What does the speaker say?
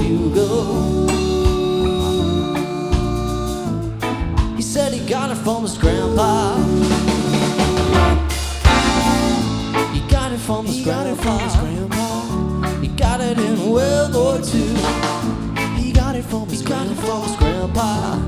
you go. He said he got it from his grandpa. He got it from his grandpa. He got it in World War II. He got it from his grandpa.